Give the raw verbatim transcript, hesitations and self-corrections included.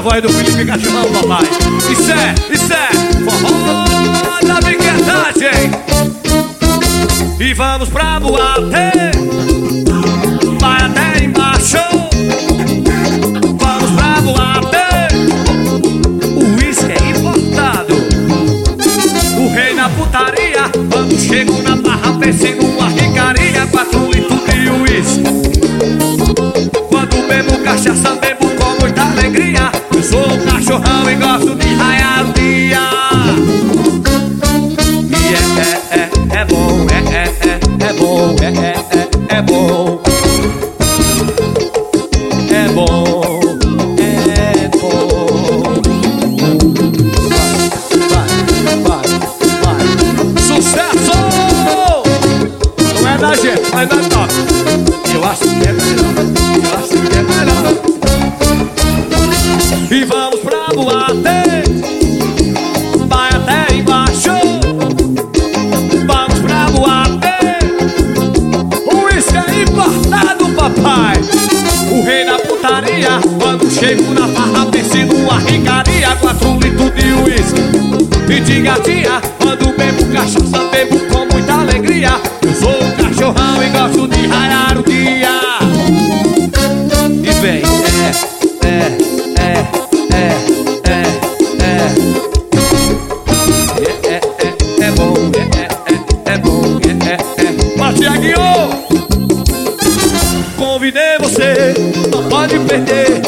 na voz do Felipe Cachorrão, papai. Isso é, isso é forró da brinquedagem. E vamos pra boate, vai até embaixo. Vamos pra boate, o uísque é importado. O rei na putaria, quando chego na barra pensando uma ricaria. Quatro litros de uísque. Quando bebo cachaça, bebo com muita alegria. Eu sou um cachorrão e gosto de raiar o dia. E é, é, é, é bom, é, é, é, é bom, é, é, é, é bom. É bom, é bom. Vai, vai, vai. Sucesso! Não é da gente, mas é top. Eu acho que é melhor, eu acho que é melhor. E vamos pra boate, vai até embaixo. Vamos pra boate, o uísque é importado, papai. O rei da putaria, quando chego na barra pensando uma ricaria. Quatro litros de uísque e de gatinha. Quando bebo cachaça, bebo com muita alegria. Eu sou um cachorrão e gosto de raiar o dia. E vem, é, é, é, é, é, é. É, é, é, é bom, é, é, é, é bom, é, é, é. Mas Tiaguinho, convidei você, não pode perder.